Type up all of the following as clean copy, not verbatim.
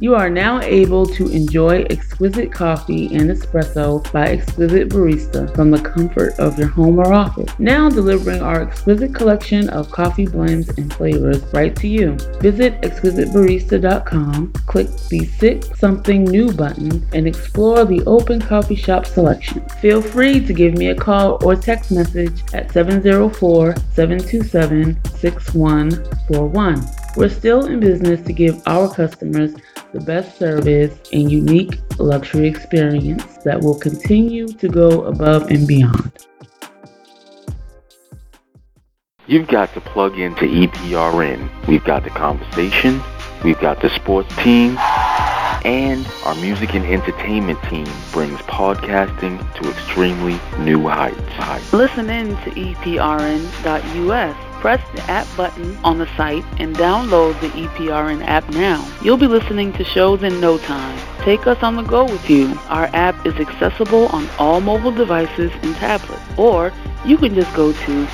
You are now able to enjoy exquisite coffee and espresso by Exquisite Barista from the comfort of your home or office. Now delivering our exquisite collection of coffee blends and flavors right to you. Visit exquisitebarista.com, click the Sip Something New button, and explore the open coffee shop selection. Feel free to give me a call or text message at 704-727-6141. We're still in business to give our customers the best service and unique luxury experience that will continue to go above and beyond. You've got to plug into EPRN. We've got the conversation, we've got the sports team, and our music and entertainment team brings podcasting to extremely new heights. Listen in to EPRN.us. Press the app button on the site and download the EPRN app now. You'll be listening to shows in no time. Take us on the go with you. Our app is accessible on all mobile devices and tablets, or you can just go to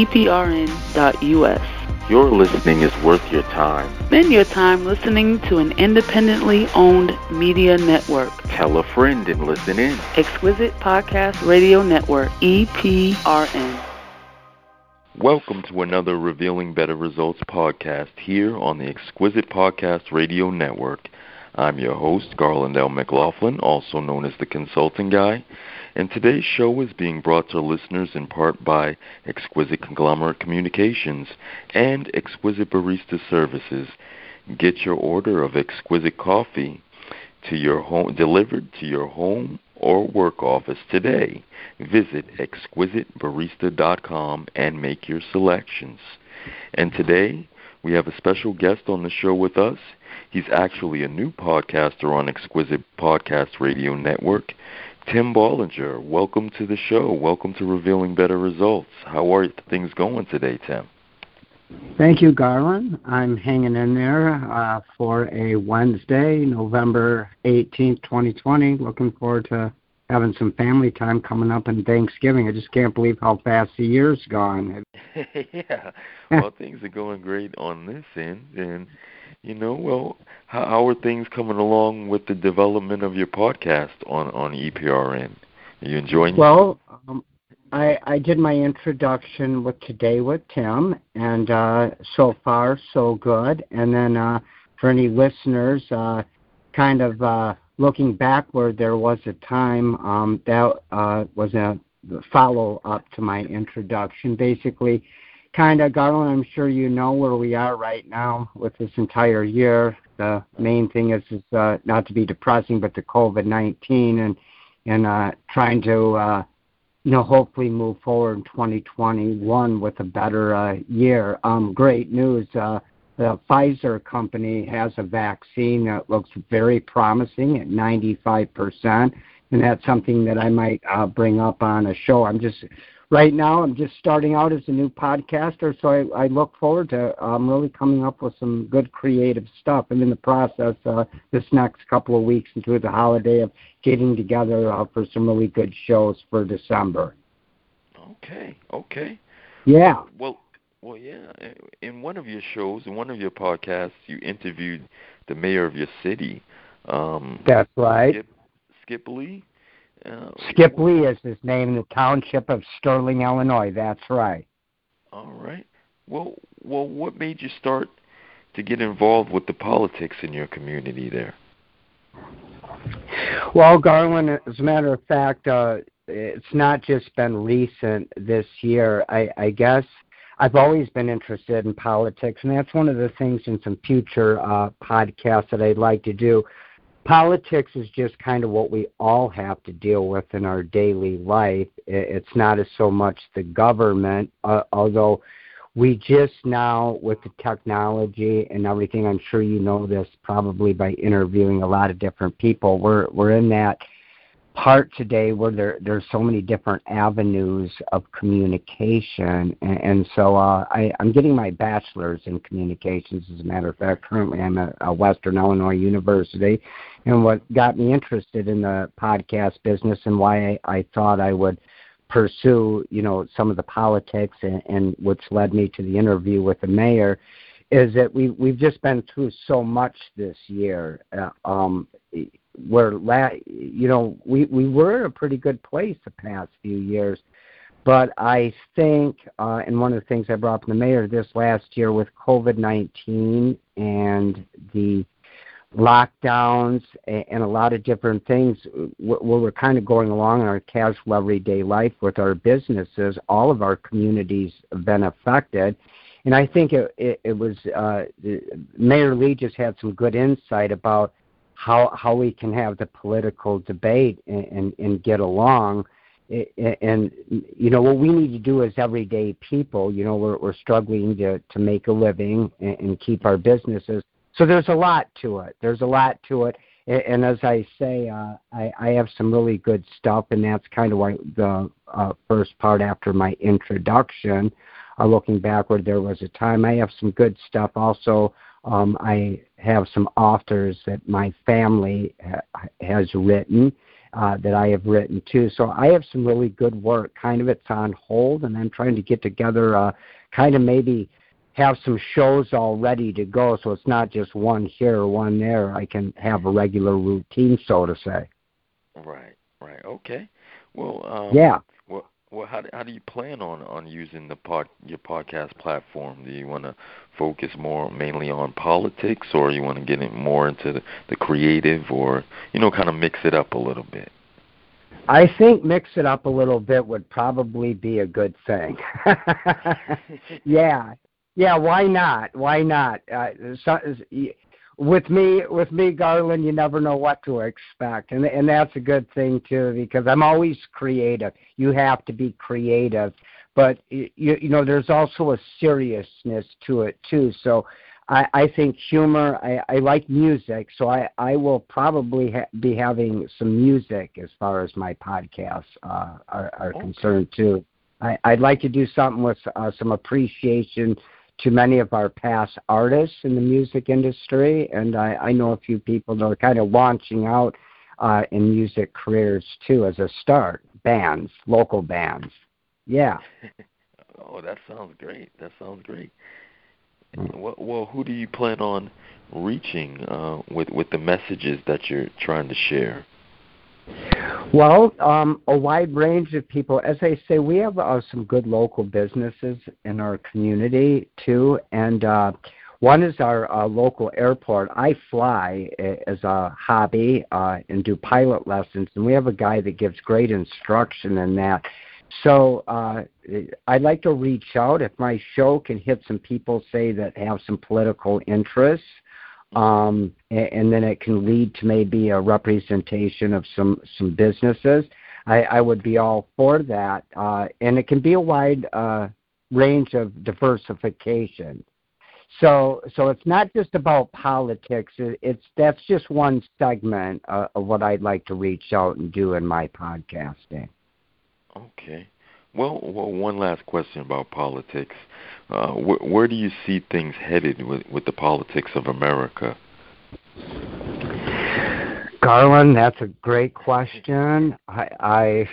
EPRN.us. Your listening is worth your time. Spend your time listening to an independently owned media network. Tell a friend and listen in. Exquisite Podcast Radio Network, EPRN. Welcome to another Revealing Better Results podcast here on the Exquisite Podcast Radio Network. I'm your host, Garland L. McLaughlin, also known as the Consulting Guy, and today's show is being brought to listeners in part by Exquisite Conglomerate Communications and Exquisite Barista Services. Get your order of exquisite coffee to your home, delivered to your home or work office today. Visit exquisitebarista.com and make your selections. And today, we have a special guest on the show with us. He's actually a new podcaster on Exquisite Podcast Radio Network, Tim Bollinger. Welcome to the show. Welcome to Revealing Better Results. How are things going today, Tim? Thank you, Garland. I'm hanging in there for a Wednesday, November 18th, 2020. Looking forward to having some family time coming up in Thanksgiving. I just can't believe how fast the year's gone. Yeah. Well, things are going great on this end. And, how are things coming along with the development of your podcast on EPRN? Are you enjoying it? Well, I did my introduction with Today with Tim, and so far, so good. And then for any listeners, looking backward, there was a time that was a follow-up to my introduction. Basically, Garland, I'm sure you know where we are right now with this entire year. The main thing is not to be depressing, but the COVID-19 and trying to hopefully move forward in 2021 with a better year. Great news. The Pfizer company has a vaccine that looks very promising at 95%, and that's something that I might bring up on a show. Right now, I'm just starting out as a new podcaster, so I look forward to really coming up with some good creative stuff. I'm in the process this next couple of weeks through the holiday of getting together for some really good shows for December. Okay. Yeah. Well, yeah. In one of your shows, in one of your podcasts, you interviewed the mayor of your city. That's right. Skip Lee? Skip Lee is his name, in the township of Sterling, Illinois. That's right. All right. Well, what made you start to get involved with the politics in your community there? Well, Garland, as a matter of fact, it's not just been recent this year. I guess I've always been interested in politics, and that's one of the things in some future podcasts that I'd like to do. Politics is just kind of what we all have to deal with in our daily life. It's not as so much the government, although we just now, with the technology and everything, I'm sure you know this probably by interviewing a lot of different people, we're in that part today where there's so many different avenues of communication, and so I'm getting my bachelor's in communications. As a matter of fact, currently I'm at Western Illinois University, and what got me interested in the podcast business and why I thought I would pursue, some of the politics, and which led me to the interview with the mayor, is that we've just been through so much this year. We were in a pretty good place the past few years, but I think, and one of the things I brought up in the mayor this last year with COVID-19 and the lockdowns and a lot of different things where we're kind of going along in our casual everyday life with our businesses, all of our communities have been affected. And I think it was Mayor Lee just had some good insight about how we can have the political debate and get along. And what we need to do as everyday people, we're struggling to make a living and keep our businesses. So there's a lot to it. And as I say, I have some really good stuff, and that's kind of why the first part after my introduction, looking backward, there was a time. I have some good stuff also. I have some authors that my family has written, that I have written too. So I have some really good work. Kind of it's on hold, and I'm trying to get together, kind of maybe have some shows all ready to go, so it's not just one here or one there. I can have a regular routine, so to say. Right. Okay. Well, yeah. Well, how do you plan on using your podcast platform? Do you want to focus mainly on politics, or you want to get it more into the creative, or kind of mix it up a little bit? I think mix it up a little bit would probably be a good thing. Yeah. Why not? With me, Garland, you never know what to expect, and that's a good thing too, because I'm always creative. You have to be creative, but there's also a seriousness to it too. So I think humor. I like music, so I will probably be having some music as far as my podcasts are concerned too. I'd like to do something with some appreciation to many of our past artists in the music industry, and I know a few people that are kind of launching out in music careers too as a start, local bands. Yeah. Oh, that sounds great. Well, who do you plan on reaching with the messages that you're trying to share? Well, a wide range of people. As I say, we have some good local businesses in our community too, and one is our local airport. I fly as a hobby and do pilot lessons, and we have a guy that gives great instruction in that. So I'd like to reach out if my show can hit some people, say, that have some political interests. And then it can lead to maybe a representation of some businesses. I would be all for that. And it can be a wide range of diversification. So it's not just about politics. That's just one segment of what I'd like to reach out and do in my podcasting. Okay. Well, one last question about politics. Where do you see things headed with the politics of America? Garland, that's a great question. I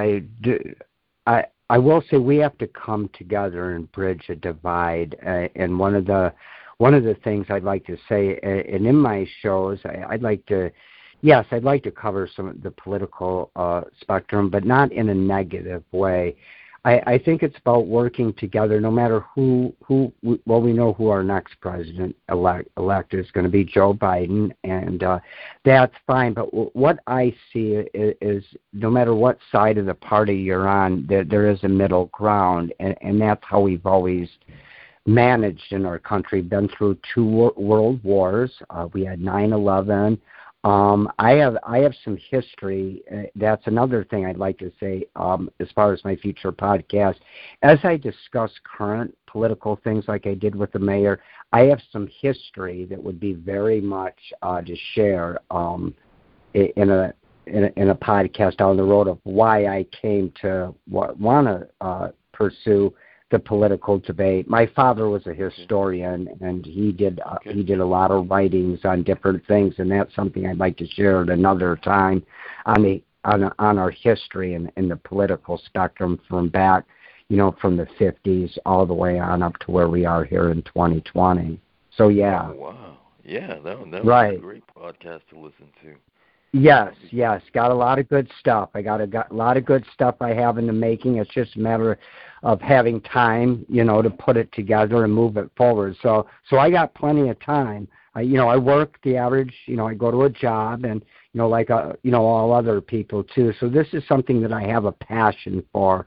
will say we have to come together and bridge a divide. And one of the things I'd like to say, and in my shows, I'd like to cover some of the political spectrum, but not in a negative way. I think it's about working together, no matter who. Well, we know who our next president elect is going to be, Joe Biden, and that's fine. But what I see is no matter what side of the party you're on, there is a middle ground, and that's how we've always managed in our country. Been through 2 world wars. We had 9/11. I have some history. That's another thing I'd like to say as far as my future podcast. As I discuss current political things like I did with the mayor, I have some history that would be very much to share in a podcast down the road of why I came to want to pursue the political debate. My father was a historian, and he did a lot of writings on different things, and that's something I'd like to share at another time on our history and the political spectrum from back, from the 50s all the way on up to where we are here in 2020. So yeah. Oh, wow. Yeah, that was right. a great podcast to listen to. Yes. Got a lot of good stuff. I got a lot of good stuff I have in the making. It's just a matter of having time, to put it together and move it forward. So I got plenty of time. I work the average, I go to a job and, like, all other people too. So this is something that I have a passion for.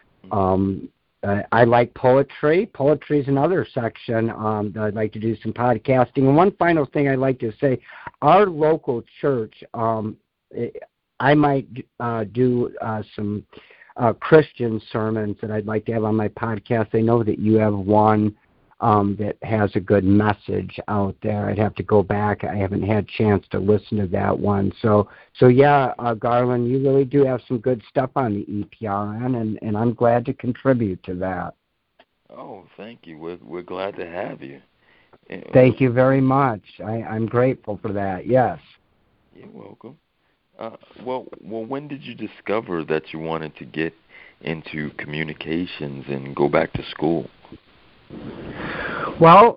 I like poetry. Poetry is another section that I'd like to do some podcasting. And one final thing I'd like to say, our local church, I might do some Christian sermons that I'd like to have on my podcast. I know that you have one that has a good message out there. I'd have to go back. I haven't had a chance to listen to that one. So yeah, Garland, you really do have some good stuff on the EPRN, and I'm glad to contribute to that. Oh, thank you. We're glad to have you. Thank you very much. I'm grateful for that. Yes. You're welcome. Well, when did you discover that you wanted to get into communications and go back to school? Well,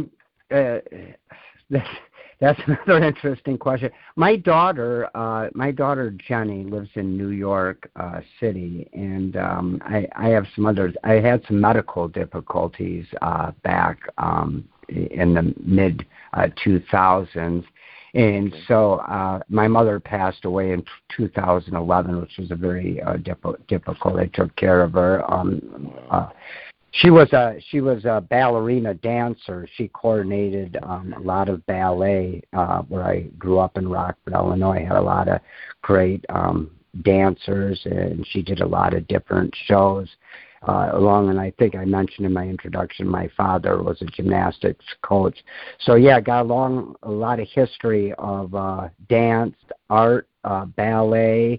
that's another interesting question. My daughter Jenny lives in New York City, and I had some medical difficulties back in the mid 2000s. And so my mother passed away in 2011, which was a very difficult. I took care of her. She was a ballerina dancer. She coordinated a lot of ballet where I grew up in Rockford, Illinois. I had a lot of great dancers, and she did a lot of different shows. And I think I mentioned in my introduction, my father was a gymnastics coach. So yeah, got a lot of history of dance, art, ballet,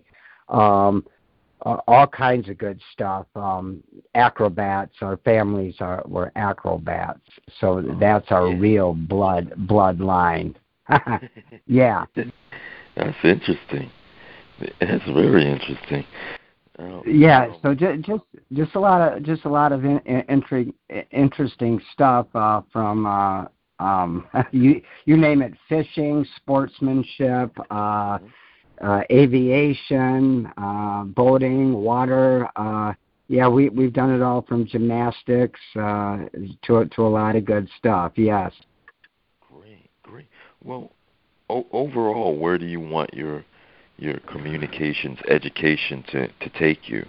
all kinds of good stuff. Acrobats. Our families were acrobats, so that's our real bloodline. Yeah. That's interesting. That's very interesting. Yeah. So just a lot of interesting stuff from you name it: fishing, sportsmanship, aviation, boating, water. Yeah, we've done it all, from gymnastics to a lot of good stuff. Yes. Great. Well, overall, where do you want your communications education to take you?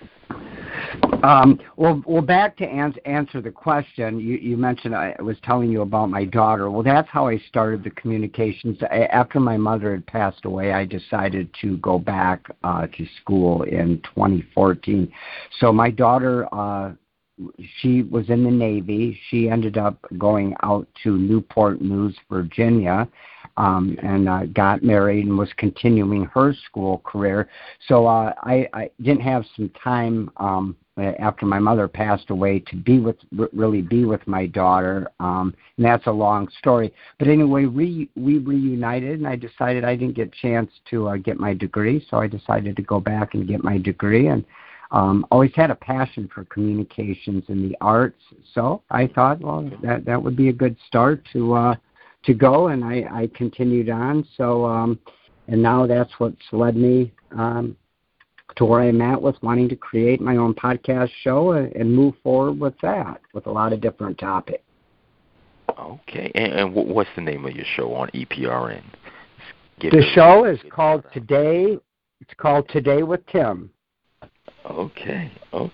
Well, back to answer the question, you mentioned I was telling you about my daughter. Well, that's how I started the communications. After my mother had passed away, I decided to go back to school in 2014. So my daughter, she was in the Navy. She ended up going out to Newport News, Virginia, and got married and was continuing her school career. So I didn't have some time after my mother passed away to really be with my daughter, and that's a long story. But anyway, we reunited, and I decided I didn't get a chance to get my degree, so I decided to go back and get my degree, and always had a passion for communications and the arts. So I thought, well, that would be a good start to go, and I continued on. So and now that's what's led me to where I'm at with wanting to create my own podcast show and move forward with that, with a lot of different topics. Okay, and what's the name of your show on EPRN? The show is called Today. It's called Today with Tim. Okay.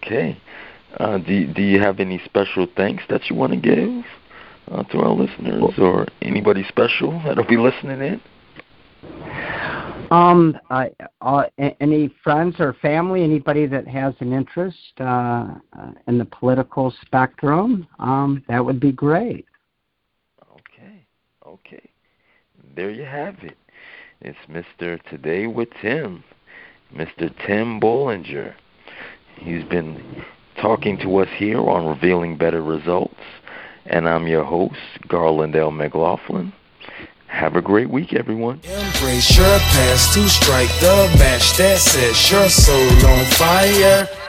Do you have any special thanks that you want to give to our listeners, or anybody special that'll be listening in? Any friends or family, anybody that has an interest in the political spectrum, that would be great. Okay. There you have it. It's Mr. Today with Tim, Mr. Tim Bollinger. He's been talking to us here on Revealing Better Results, and I'm your host, Garland L. McLaughlin. Have a great week, everyone. Embrace your past to strike the match that sets your soul on fire.